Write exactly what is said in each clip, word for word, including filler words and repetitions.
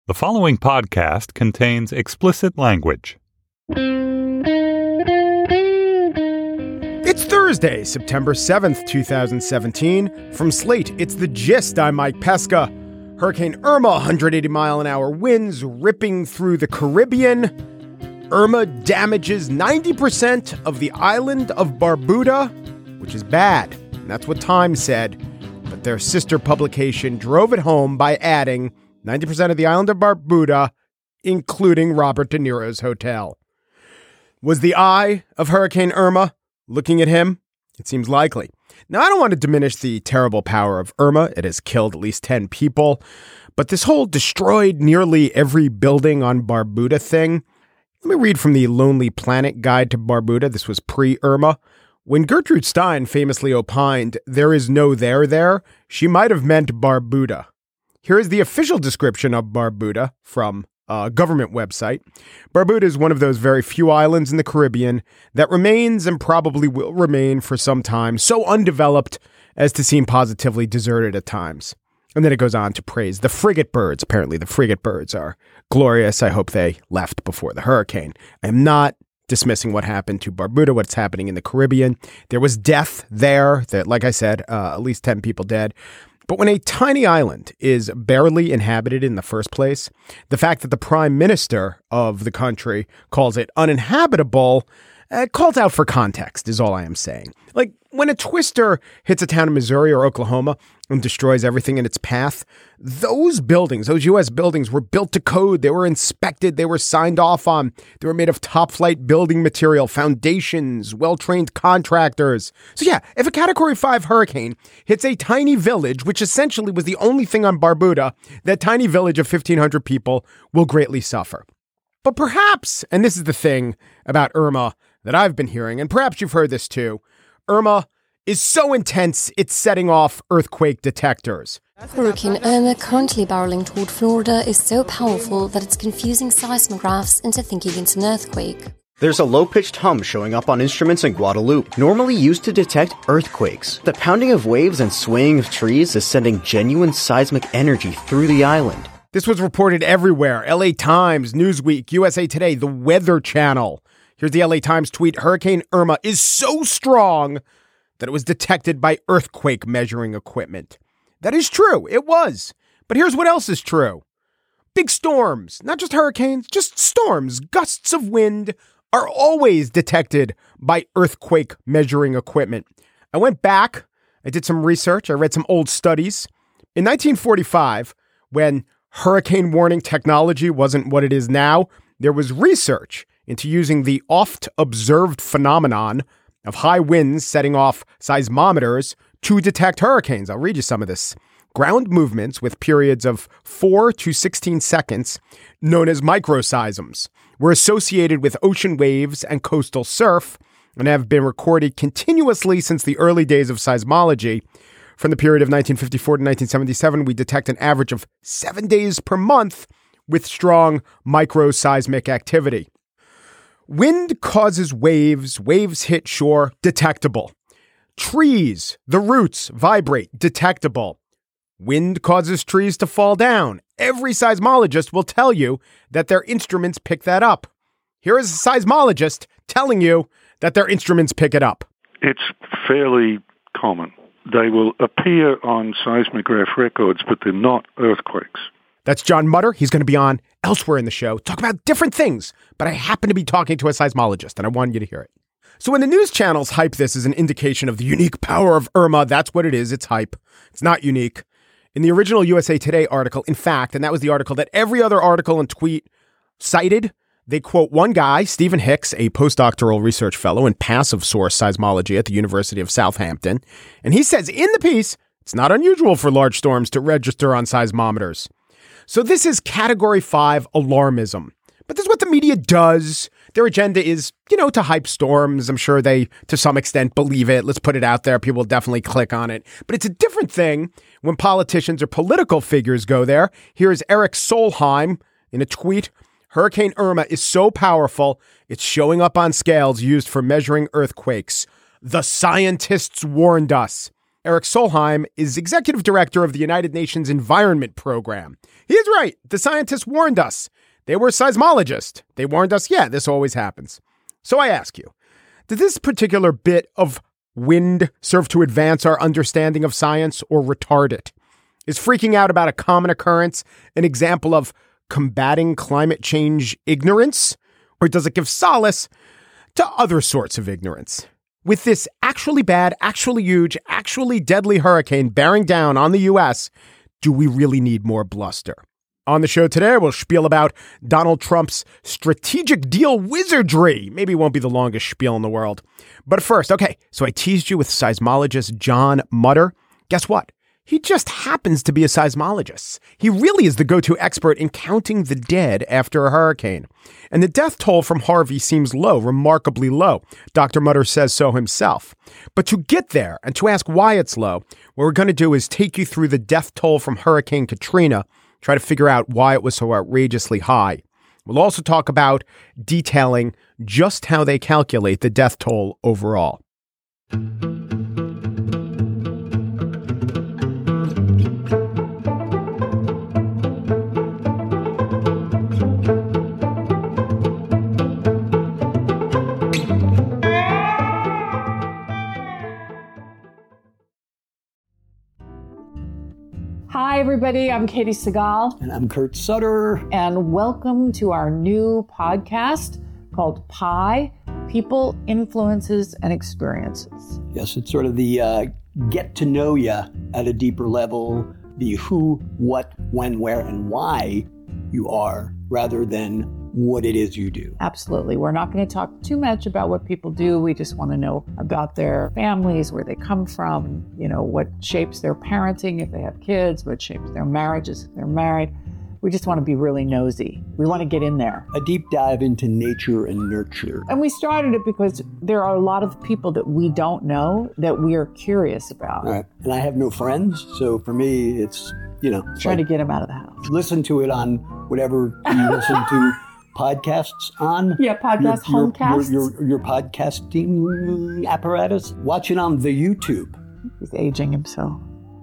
The following podcast contains explicit language. It's Thursday, September seventh, twenty seventeen. From Slate, it's The Gist. I'm Mike Pesca. Hurricane Irma, one hundred eighty mile an hour winds ripping through the Caribbean. Irma damages ninety percent of the island of Barbuda, which is bad. And that's what Time said. But their sister publication drove it home by adding ninety percent of the island of Barbuda, including Robert De Niro's hotel. Was the eye of Hurricane Irma looking at him? It seems likely. Now, I don't want to diminish the terrible power of Irma. It has killed at least ten people. But this whole destroyed nearly every building on Barbuda thing, let me read from the Lonely Planet Guide to Barbuda. This was pre-Irma. When Gertrude Stein famously opined, "There is no there there," she might have meant Barbuda. Here is the official description of Barbuda from a government website. Barbuda is one of those very few islands in the Caribbean that remains and probably will remain for some time so undeveloped as to seem positively deserted at times. And then it goes on to praise the frigate birds. Apparently the frigate birds are glorious. I hope they left before the hurricane. I am not dismissing what happened to Barbuda, what's happening in the Caribbean. There was death there. That, like I said, uh, at least ten people dead. But when a tiny island is barely inhabited in the first place, the fact that the prime minister of the country calls it uninhabitable uh, calls out for context, is all I am saying. Like, when a twister hits a town in Missouri or Oklahoma and destroys everything in its path, those buildings, those U S buildings were built to code. They were inspected. They were signed off on. They were made of top-flight building material, foundations, well-trained contractors. So yeah, if a Category five hurricane hits a tiny village, which essentially was the only thing on Barbuda, that tiny village of fifteen hundred people will greatly suffer. But perhaps, and this is the thing about Irma that I've been hearing, and perhaps you've heard this too, Irma is so intense, it's setting off earthquake detectors. Hurricane Irma, currently barreling toward Florida, is so powerful that it's confusing seismographs into thinking it's an earthquake. There's a low-pitched hum showing up on instruments in Guadeloupe, normally used to detect earthquakes. The pounding of waves and swaying of trees is sending genuine seismic energy through the island. This was reported everywhere. L A Times, Newsweek, U S A Today, the Weather Channel. Here's the L A Times tweet. Hurricane Irma is so strong that it was detected by earthquake measuring equipment. That is true. It was. But here's what else is true. Big storms, not just hurricanes, just storms, gusts of wind are always detected by earthquake measuring equipment. I went back. I did some research. I read some old studies. In nineteen forty-five, when hurricane warning technology wasn't what it is now, there was research into using the oft-observed phenomenon of high winds setting off seismometers to detect hurricanes. I'll read you some of this. Ground movements with periods of four to sixteen seconds, known as microseisms, were associated with ocean waves and coastal surf and have been recorded continuously since the early days of seismology. From the period of nineteen fifty-four to nineteen seventy-seven, we detect an average of seven days per month with strong microseismic activity. Wind causes waves, waves hit shore, detectable. Trees, the roots vibrate, detectable. Wind causes trees to fall down. Every seismologist will tell you that their instruments pick that up. Here is a seismologist telling you that their instruments pick it up. It's fairly common. They will appear on seismograph records, but they're not earthquakes. That's John Mutter. He's going to be on elsewhere in the show, talk about different things. But I happen to be talking to a seismologist, and I wanted you to hear it. So when the news channels hype this as an indication of the unique power of Irma, that's what it is. It's hype. It's not unique. In the original U S A Today article, in fact, and that was the article that every other article and tweet cited, they quote one guy, Stephen Hicks, a postdoctoral research fellow in passive source seismology at the University of Southampton. And he says in the piece, it's not unusual for large storms to register on seismometers. So this is Category five alarmism. But this is what the media does. Their agenda is, you know, to hype storms. I'm sure they, to some extent, believe it. Let's put it out there. People will definitely click on it. But it's a different thing when politicians or political figures go there. Here's Eric Solheim in a tweet. Hurricane Irma is so powerful, it's showing up on scales used for measuring earthquakes. The scientists warned us. Eric Solheim is executive director of the United Nations Environment Program. He is right. The scientists warned us. They were seismologists. They warned us, yeah, this always happens. So I ask you, did this particular bit of wind serve to advance our understanding of science or retard it? Is freaking out about a common occurrence an example of combating climate change ignorance? Or does it give solace to other sorts of ignorance? With this actually bad, actually huge, actually deadly hurricane bearing down on the U S, do we really need more bluster? On the show today, we'll spiel about Donald Trump's strategic deal wizardry. Maybe it won't be the longest spiel in the world. But first, okay, so I teased you with seismologist John Mutter. Guess what? He just happens to be a seismologist. He really is the go-to expert in counting the dead after a hurricane. And the death toll from Harvey seems low, remarkably low. Doctor Mutter says so himself. But to get there and to ask why it's low, what we're going to do is take you through the death toll from Hurricane Katrina, try to figure out why it was so outrageously high. We'll also talk about detailing just how they calculate the death toll overall. Hi, everybody. I'm Katie Segal. And I'm Kurt Sutter. And welcome to our new podcast called Pi, People, Influences, and Experiences. Yes, it's sort of the uh, get to know you at a deeper level, the who, what, when, where, and why you are, rather than what it is you do. Absolutely. We're not going to talk too much about what people do. We just want to know about their families, where they come from, you know, what shapes their parenting if they have kids, what shapes their marriages if they're married. We just want to be really nosy. We want to get in there. A deep dive into nature and nurture. And we started it because there are a lot of people that we don't know that we are curious about. All right. And I have no friends, so for me, it's, you know. Trying like, to get them out of the house. Listen to it on whatever you listen to. Podcasts on? Yeah, podcast, your, your, homecasts. Your, your, your podcasting apparatus. Watch it on the YouTube. He's aging himself.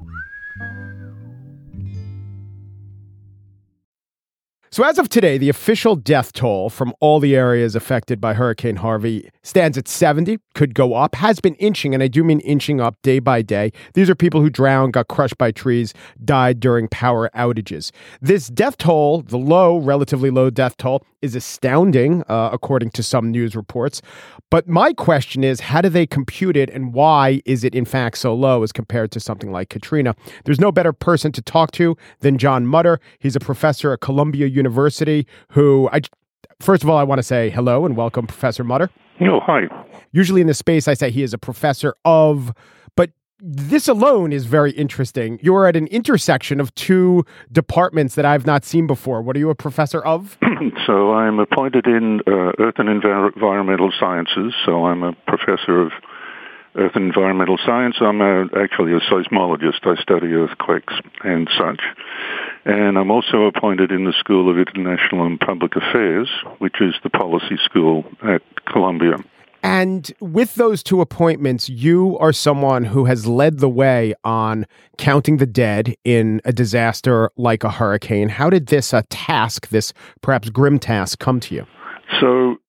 So as of today, the official death toll from all the areas affected by Hurricane Harvey stands at seventy, could go up, has been inching, and I do mean inching up day by day. These are people who drowned, got crushed by trees, died during power outages. This death toll, the low, relatively low death toll, is astounding, uh, according to some news reports. But my question is, how do they compute it, and why is it in fact so low as compared to something like Katrina? There's no better person to talk to than John Mutter. He's a professor at Columbia University who, I, first of all, I want to say hello and welcome, Professor Mutter. Oh, hi. Usually in this space, I say he is a professor of, but this alone is very interesting. You're at an intersection of two departments that I've not seen before. What are you a professor of? So I'm appointed in uh, Earth and Envir- Environmental Sciences. So I'm a professor of Earth and Environmental Science. I'm a, actually a seismologist. I study earthquakes and such. And I'm also appointed in the School of International and Public Affairs, which is the policy school at Columbia. And with those two appointments, you are someone who has led the way on counting the dead in a disaster like a hurricane. How did this uh, task, this perhaps grim task, come to you? So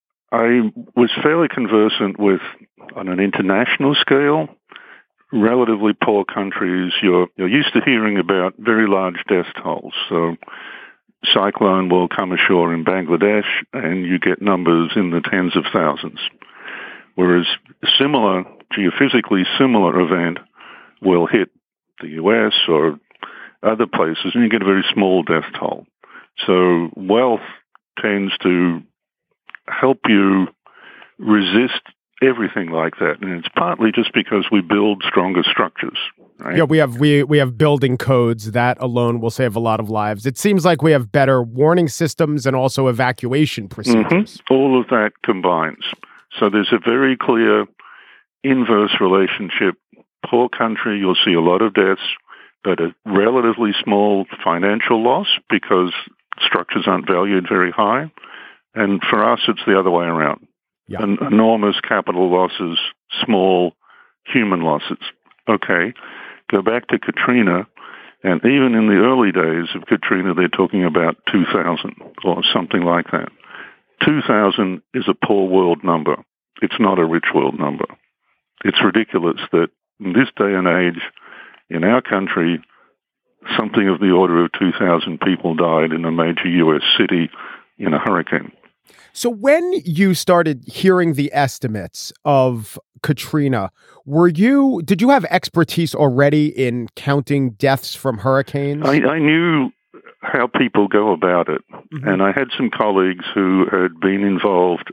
I was fairly conversant with, on an international scale, relatively poor countries. You're, you're used to hearing about very large death tolls. So cyclone will come ashore in Bangladesh and you get numbers in the tens of thousands. Whereas similar, geophysically similar event will hit the U S or other places and you get a very small death toll. So wealth tends to help you resist everything like that. And it's partly just because we build stronger structures. Right? Yeah, we have we we have building codes that alone will save a lot of lives. It seems like we have better warning systems and also evacuation procedures. Mm-hmm. All of that combines. So there's a very clear inverse relationship. Poor country, you'll see a lot of deaths, but a relatively small financial loss because structures aren't valued very high. And for us, it's the other way around. Yeah. An enormous capital losses, small human losses. Okay, go back to Katrina, and even in the early days of Katrina, they're talking about two thousand or something like that. two thousand is a poor world number. It's not a rich world number. It's ridiculous that in this day and age, in our country, something of the order of two thousand people died in a major U S city in a hurricane. So when you started hearing the estimates of Katrina, were you did you have expertise already in counting deaths from hurricanes? I, I knew how people go about it, mm-hmm. and I had some colleagues who had been involved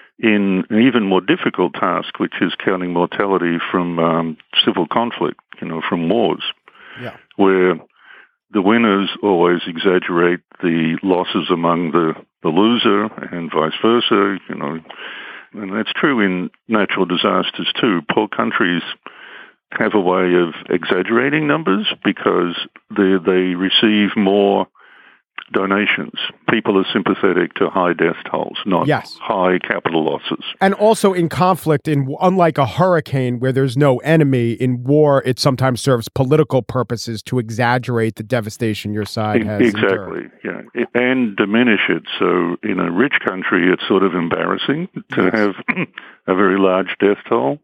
in an even more difficult task, which is counting mortality from um, civil conflict, you know, from wars, yeah. where the winners always exaggerate the losses among the, the loser and vice versa, you know. And that's true in natural disasters too. Poor countries have a way of exaggerating numbers because they, they receive more donations. People are sympathetic to high death tolls, not yes. high capital losses. And also in conflict, in unlike a hurricane where there's no enemy, in war it sometimes serves political purposes to exaggerate the devastation your side has exactly, endured. yeah, and diminish it. So in a rich country, it's sort of embarrassing to yes. have a very large death toll.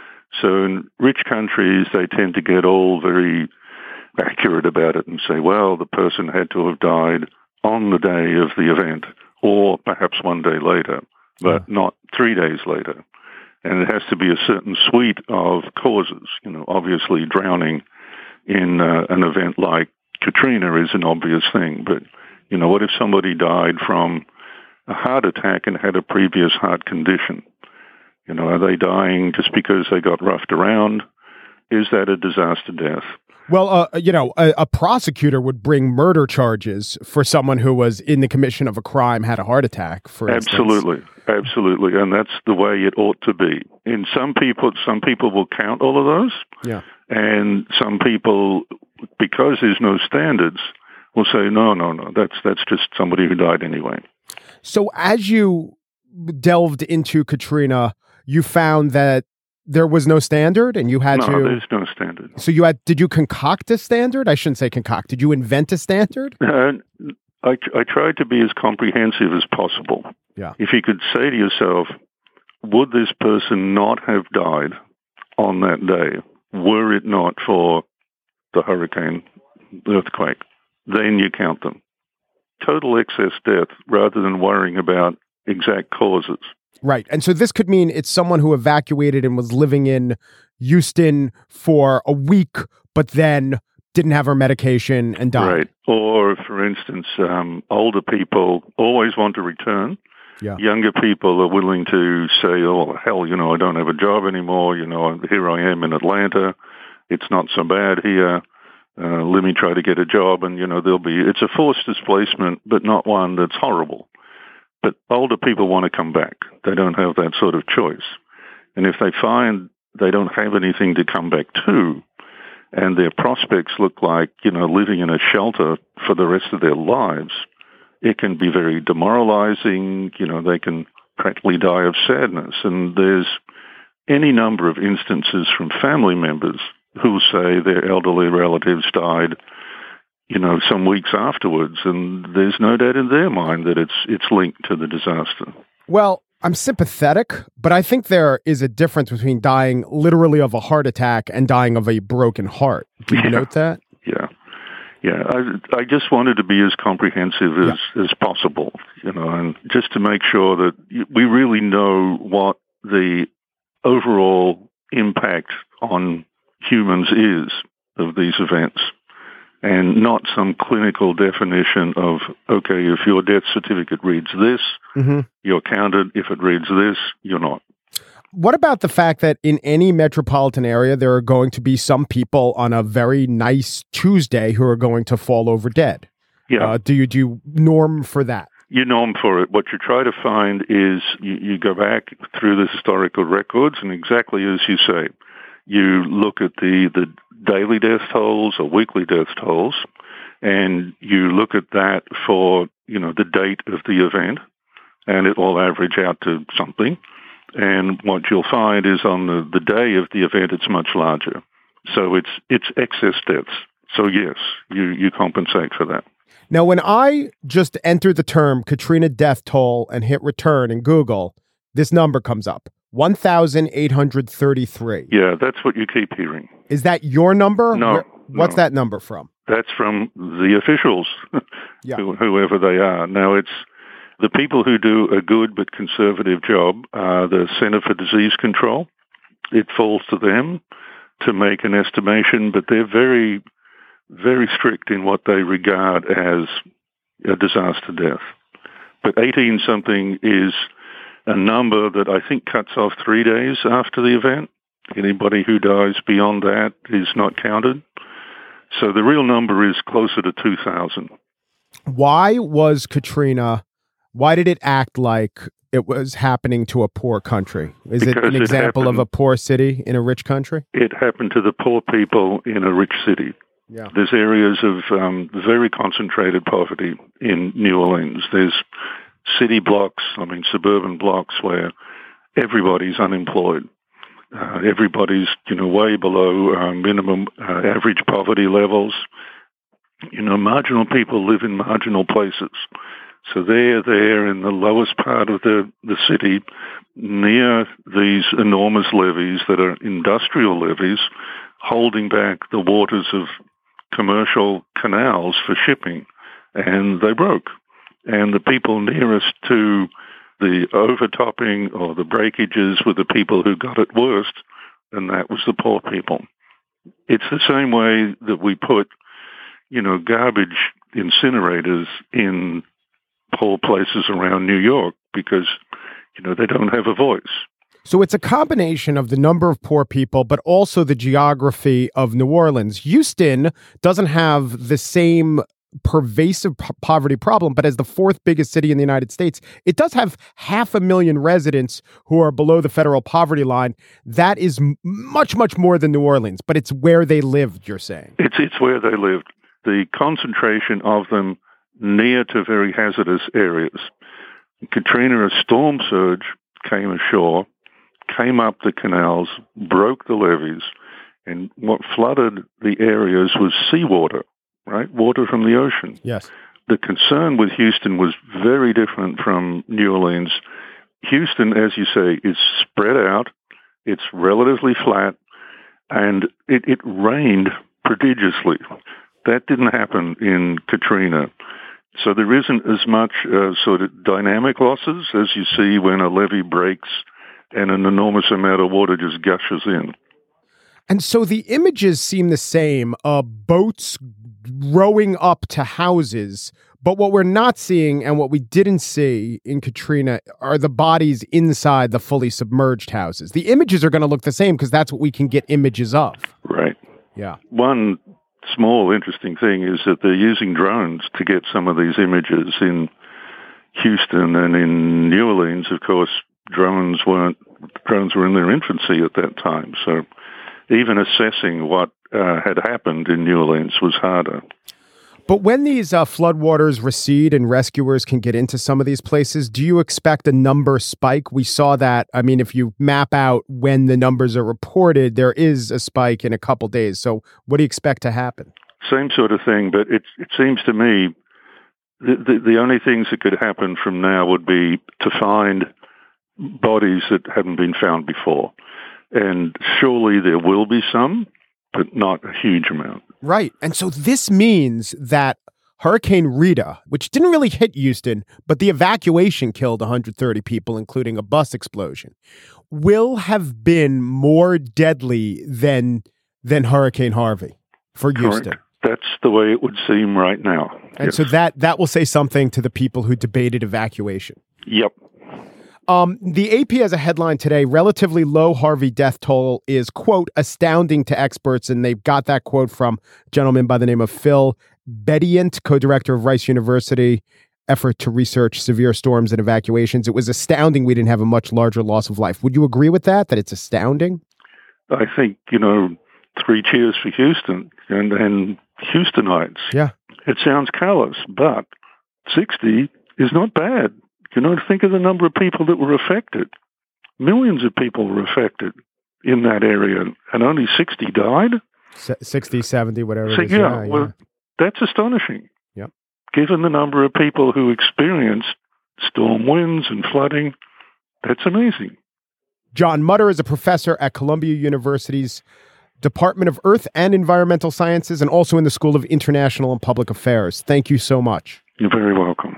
So in rich countries, they tend to get all very accurate about it and say, well, the person had to have died on the day of the event, or perhaps one day later, but yeah. not three days later. And it has to be a certain suite of causes. You know, obviously drowning in uh, an event like Katrina is an obvious thing, but, you know, what if somebody died from a heart attack and had a previous heart condition? You know, are they dying just because they got roughed around? Is that a disaster death? Well, uh, you know, a, a prosecutor would bring murder charges for someone who was in the commission of a crime, had a heart attack, for instance. Absolutely, absolutely, and that's the way it ought to be. In some people, some people will count all of those, yeah, and some people, because there's no standards, will say, no, no, no, that's that's just somebody who died anyway. So, as you delved into Katrina, you found that there was no standard, and you had no, to... No, there's no standard. So you had... Did you concoct a standard? I shouldn't say concoct. Did you invent a standard? Uh, I, I tried to be as comprehensive as possible. Yeah. If you could say to yourself, would this person not have died on that day were it not for the hurricane, the earthquake? Then you count them. Total excess death rather than worrying about exact causes. Right. And so this could mean it's someone who evacuated and was living in Houston for a week, but then didn't have her medication and died. Right. Or, for instance, um, older people always want to return. Yeah. Younger people are willing to say, oh, hell, you know, I don't have a job anymore. You know, here I am in Atlanta. It's not so bad here. Uh, let me try to get a job. And, you know, there'll be, it's a forced displacement, but not one that's horrible. But older people want to come back. They don't have that sort of choice. And if they find they don't have anything to come back to, and their prospects look like, you know, living in a shelter for the rest of their lives, it can be very demoralizing. You know, they can practically die of sadness. And there's any number of instances from family members who say their elderly relatives died, you know, some weeks afterwards, and there's no doubt in their mind that it's it's linked to the disaster. Well, I'm sympathetic, but I think there is a difference between dying literally of a heart attack and dying of a broken heart. Do you yeah. note that? Yeah. Yeah. I I just wanted to be as comprehensive as, yeah. as possible, you know, and just to make sure that we really know what the overall impact on humans is of these events. And not some clinical definition of, okay, if your death certificate reads this, mm-hmm. you're counted. If it reads this, you're not. What about the fact that in any metropolitan area, there are going to be some people on a very nice Tuesday who are going to fall over dead? Yeah. Uh, do you do you norm for that? You norm for it. What you try to find is you, you go back through the historical records, and exactly as you say, you look at the, the daily death tolls or weekly death tolls, and you look at that for, you know, the date of the event, and it will average out to something. And what you'll find is on the, the day of the event, it's much larger. So it's it's excess deaths. So yes, you, you compensate for that. Now, when I just enter the term Katrina death toll and hit return in Google, this number comes up, one thousand eight hundred thirty-three. Yeah, that's what you keep hearing. Is that your number? No. Where, what's no. that number from? That's from the officials, yeah. whoever they are. Now, it's the people who do a good but conservative job are the Center for Disease Control. It falls to them to make an estimation, but they're very, very strict in what they regard as a disaster death. But eighteen-something is a number that I think cuts off three days after the event. Anybody who dies beyond that is not counted. So the real number is closer to two thousand. Why was Katrina, why did it act like it was happening to a poor country? Is Because it an it example happened, of a poor city in a rich country? It happened to the poor people in a rich city. Yeah. There's areas of um, very concentrated poverty in New Orleans. There's city blocks, I mean suburban blocks, where everybody's unemployed. Uh, everybody's, you know, way below uh, minimum uh, average poverty levels. You know, marginal people live in marginal places. So they're there in the lowest part of the, the city, near these enormous levees that are industrial levees, holding back the waters of commercial canals for shipping. And they broke. And the people nearest to the overtopping or the breakages were the people who got it worst, and that was the poor people. It's the same way that we put, you know, garbage incinerators in poor places around New York because, you know, they don't have a voice. So it's a combination of the number of poor people, but also the geography of New Orleans. Houston doesn't have the same pervasive po- poverty problem, but as the fourth biggest city in the United States, it does have half a million residents who are below the federal poverty line. That is m- much, much more than New Orleans, but it's where they lived, you're saying. It's it's where they lived. The concentration of them near to very hazardous areas. Katrina, a storm surge came ashore, came up the canals, broke the levees, and what flooded the areas was seawater. Right? Water from the ocean. Yes. The concern with Houston was very different from New Orleans. Houston, as you say, is spread out. It's relatively flat, and it, it rained prodigiously. That didn't happen in Katrina. So there isn't as much uh, sort of dynamic losses as you see when a levee breaks and an enormous amount of water just gushes in. And so the images seem the same, uh, boats rowing up to houses, but what we're not seeing and what we didn't see in Katrina are the bodies inside the fully submerged houses. The images are going to look the same because that's what we can get images of. Right. Yeah. One small interesting thing is that they're using drones to get some of these images in Houston and in New Orleans. Of course, drones weren't, drones were in their infancy at that time. So even assessing what uh, had happened in New Orleans was harder. But when these uh, floodwaters recede and rescuers can get into some of these places, do you expect a number spike? We saw that. I mean, if you map out when the numbers are reported, there is a spike in a couple days. So what do you expect to happen? Same sort of thing, but it, it seems to me the, the, the only things that could happen from now would be to find bodies that hadn't been found before. And surely there will be some, but not a huge amount. Right. And so this means that Hurricane Rita, which didn't really hit Houston, but the evacuation killed one hundred thirty people, including a bus explosion, will have been more deadly than than Hurricane Harvey for Houston. Correct. That's the way it would seem right now. And yes. so that that will say something to the people who debated evacuation. Yep. Um, the A P has a headline today, relatively low Harvey death toll is, quote, astounding to experts. And they've got that quote from a gentleman by the name of Phil Bedient, co-director of Rice University, effort to research severe storms and evacuations. It was astounding we didn't have a much larger loss of life. Would you agree with that, that it's astounding? I think, you know, three cheers for Houston and, and Houstonites. Yeah. It sounds callous, but sixty is not bad. You know, think of the number of people that were affected. Millions of people were affected in that area, and only sixty died. sixty, seventy, whatever So, it is. yeah, Yeah, well, yeah. that's astonishing. Yep. Given the number of people who experienced storm winds and flooding, that's amazing. John Mutter is a professor at Columbia University's Department of Earth and Environmental Sciences and also in the School of International and Public Affairs. Thank you so much. You're very welcome.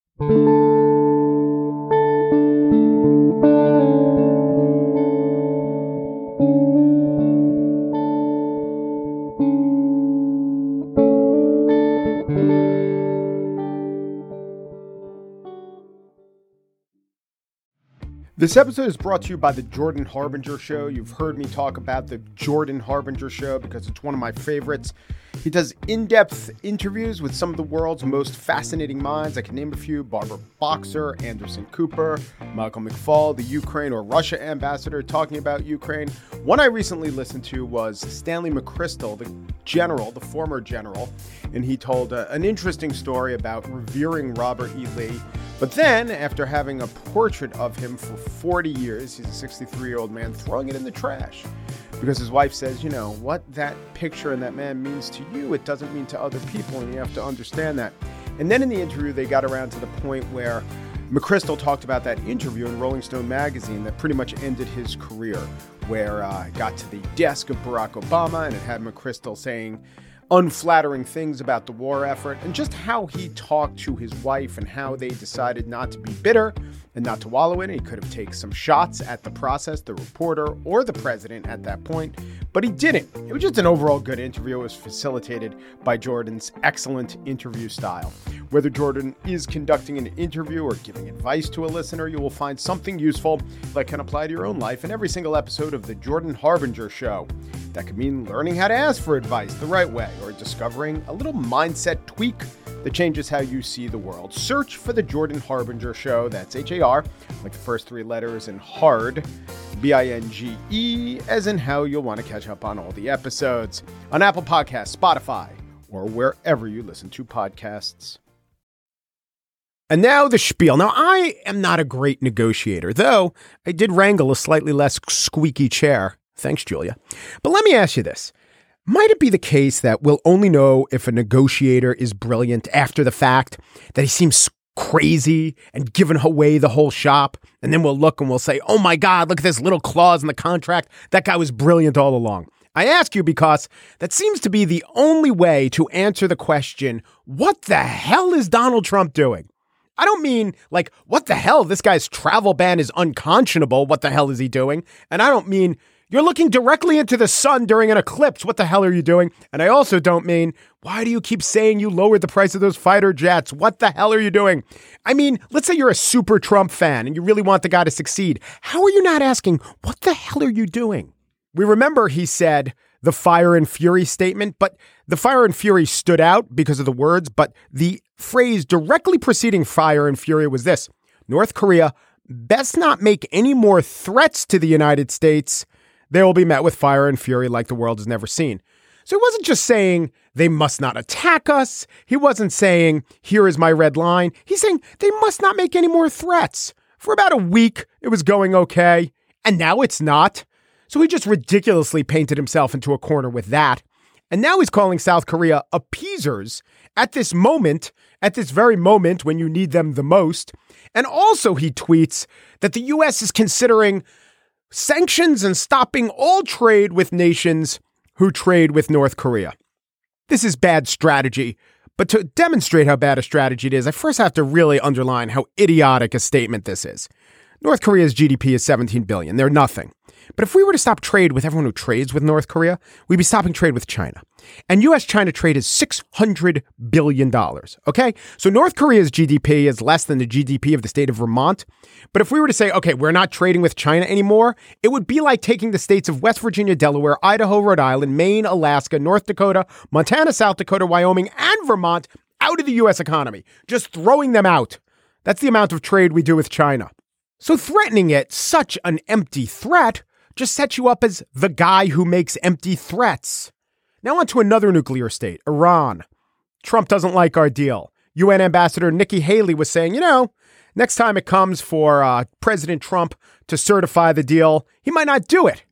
This episode is brought to you by the Jordan Harbinger Show. You've heard me talk about the Jordan Harbinger Show because it's one of my favorites. He does in-depth interviews with some of the world's most fascinating minds. I can name a few: Barbara Boxer, Anderson Cooper, Michael McFaul, the Ukraine or Russia ambassador talking about Ukraine. One I recently listened to was Stanley McChrystal, the general, the former general, and he told uh, an interesting story about revering Robert E. Lee. But then, after having a portrait of him for forty years, he's a sixty-three-year-old man, throwing it in the trash. Because his wife says, you know, what that picture and that man means to you, it doesn't mean to other people, and you have to understand that. And then in the interview, they got around to the point where McChrystal talked about that interview in Rolling Stone magazine that pretty much ended his career, where uh, it got to the desk of Barack Obama, and it had McChrystal saying unflattering things about the war effort, and just how he talked to his wife and how they decided not to be bitter and not to wallow in it. He could have taken some shots at the process, the reporter, or the president at that point, but he didn't. It was just an overall good interview. It was facilitated by Jordan's excellent interview style. Whether Jordan is conducting an interview or giving advice to a listener, you will find something useful that can apply to your own life in every single episode of The Jordan Harbinger Show. That could mean learning how to ask for advice the right way, or discovering a little mindset tweak that changes how you see the world. Search for The Jordan Harbinger Show. That's H A R, like the first three letters, and hard, B I N G E, as in how you'll want to catch up on all the episodes on Apple Podcasts, Spotify, or wherever you listen to podcasts. And now the spiel. Now, I am not a great negotiator, though I did wrangle a slightly less squeaky chair. Thanks, Julia. But let me ask you this. Might it be the case that we'll only know if a negotiator is brilliant after the fact, that he seems crazy and giving away the whole shop, and then we'll look and we'll say, oh my God, look at this little clause in the contract. That guy was brilliant all along. I ask you because that seems to be the only way to answer the question, what the hell is Donald Trump doing? I don't mean like, what the hell? This guy's travel ban is unconscionable. What the hell is he doing? And I don't mean you're looking directly into the sun during an eclipse. What the hell are you doing? And I also don't mean, why do you keep saying you lowered the price of those fighter jets? What the hell are you doing? I mean, let's say you're a super Trump fan and you really want the guy to succeed. How are you not asking, what the hell are you doing? We remember he said the fire and fury statement, but the fire and fury stood out because of the words. But the phrase directly preceding fire and fury was this: North Korea best not make any more threats to the United States. They will be met with fire and fury like the world has never seen. So he wasn't just saying they must not attack us. He wasn't saying, here is my red line. He's saying they must not make any more threats. For about a week, it was going okay, and now it's not. So he just ridiculously painted himself into a corner with that. And now he's calling South Korea appeasers at this moment, at this very moment when you need them the most. And also he tweets that the U S is considering sanctions and stopping all trade with nations who trade with North Korea. This is bad strategy, but to demonstrate how bad a strategy it is, I first have to really underline how idiotic a statement this is. North Korea's G D P is seventeen billion dollars. They're nothing. But if we were to stop trade with everyone who trades with North Korea, we'd be stopping trade with China. And U S China trade is six hundred billion dollars, okay? So North Korea's G D P is less than the G D P of the state of Vermont. But if we were to say, okay, we're not trading with China anymore, it would be like taking the states of West Virginia, Delaware, Idaho, Rhode Island, Maine, Alaska, North Dakota, Montana, South Dakota, Wyoming, and Vermont out of the U S economy. Just throwing them out. That's the amount of trade we do with China. So threatening it, such an empty threat, just sets you up as the guy who makes empty threats. Now on to another nuclear state, Iran. Trump doesn't like our deal. U N Ambassador Nikki Haley was saying, you know, next time it comes for uh, President Trump to certify the deal, he might not do it.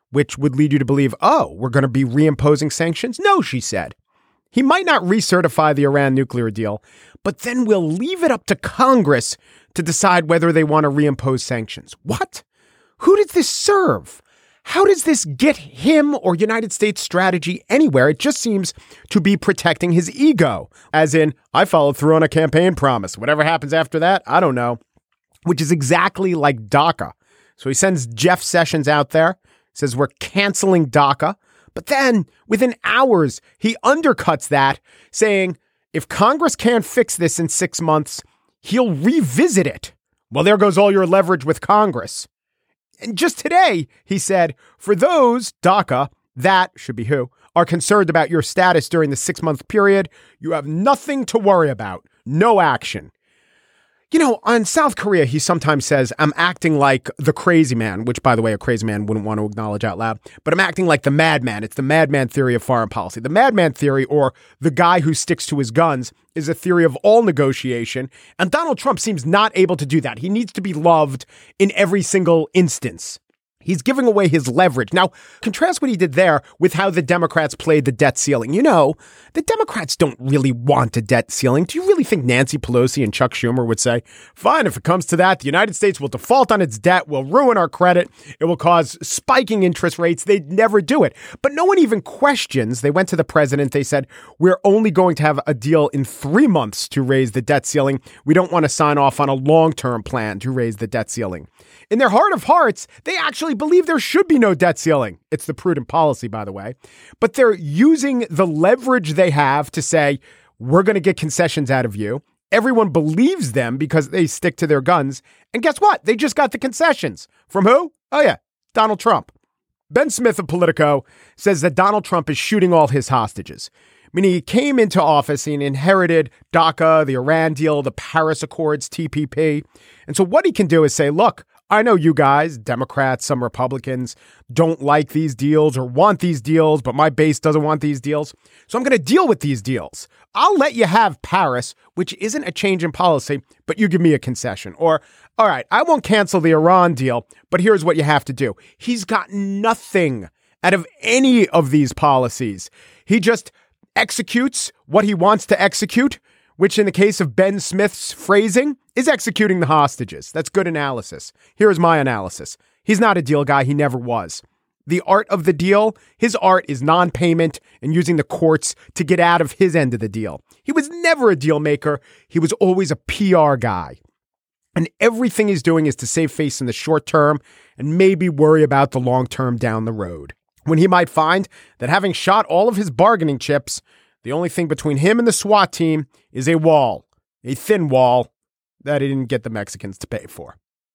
which would lead you to believe, oh, we're going to be reimposing sanctions? No, she said. He might not recertify the Iran nuclear deal, but then we'll leave it up to Congress to decide whether they want to reimpose sanctions. What? Who does this serve? How does this get him or United States strategy anywhere? It just seems to be protecting his ego, as in, I followed through on a campaign promise. Whatever happens after that, I don't know, which is exactly like DACA. So he sends Jeff Sessions out there, says we're canceling DACA, but then within hours, he undercuts that, saying if Congress can't fix this in six months, he'll revisit it. Well, there goes all your leverage with Congress. And just today, he said, for those, DACA, that should be who, are concerned about your status during the six-month period, you have nothing to worry about. No action. You know, on South Korea, he sometimes says, I'm acting like the crazy man, which, by the way, a crazy man wouldn't want to acknowledge out loud, but I'm acting like the madman. It's the madman theory of foreign policy. The madman theory, or the guy who sticks to his guns, is a theory of all negotiation, and Donald Trump seems not able to do that. He needs to be loved in every single instance. He's giving away his leverage. Now, contrast what he did there with how the Democrats played the debt ceiling. You know, the Democrats don't really want a debt ceiling. Do you really think Nancy Pelosi and Chuck Schumer would say, fine, if it comes to that, the United States will default on its debt, will ruin our credit, it will cause spiking interest rates. They'd never do it. But no one even questions. They went to the president. They said, we're only going to have a deal in three months to raise the debt ceiling. We don't want to sign off on a long-term plan to raise the debt ceiling. In their heart of hearts, they actually believe there should be no debt ceiling. It's the prudent policy, by the way. But they're using the leverage they have to say, we're going to get concessions out of you. Everyone believes them because they stick to their guns. And guess what? They just got the concessions. From who? Oh, yeah, Donald Trump. Ben Smith of Politico says that Donald Trump is shooting all his hostages. Meaning he came into office and inherited DACA, the Iran deal, the Paris Accords, T P P. And so what he can do is say, look, I know you guys, Democrats, some Republicans, don't like these deals or want these deals, but my base doesn't want these deals. So I'm going to deal with these deals. I'll let you have Paris, which isn't a change in policy, but you give me a concession. Or, all right, I won't cancel the Iran deal, but here's what you have to do. He's got nothing out of any of these policies. He just executes what he wants to execute, which in the case of Ben Smith's phrasing is executing the hostages. That's good analysis. Here's my analysis. He's not a deal guy. He never was. The art of the deal, his art is non-payment and using the courts to get out of his end of the deal. He was never a deal maker. He was always a P R guy. And everything he's doing is to save face in the short term and maybe worry about the long term down the road, when he might find that having shot all of his bargaining chips, the only thing between him and the SWAT team is a wall, a thin wall that he didn't get the Mexicans to pay for.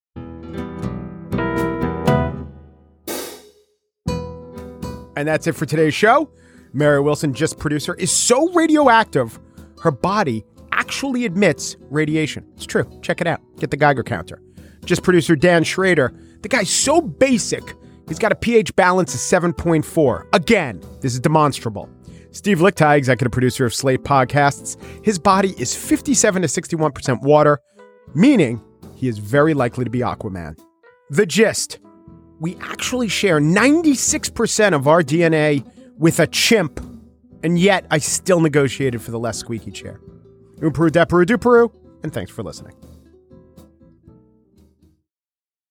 And that's it for today's show. Mary Wilson, Just producer, is so radioactive, her body actually emits radiation. It's true. Check it out. Get the Geiger counter. Just producer Dan Schrader, the guy's so basic, he's got a pH balance of seven point four. Again, this is demonstrable. Steve Lickteig, executive producer of Slate Podcasts, his body is fifty-seven to sixty-one percent water, meaning he is very likely to be Aquaman. The gist. We actually share ninety-six percent of our D N A with a chimp, and yet I still negotiated for the less squeaky chair. Umperu, deperu, duperu, and thanks for listening.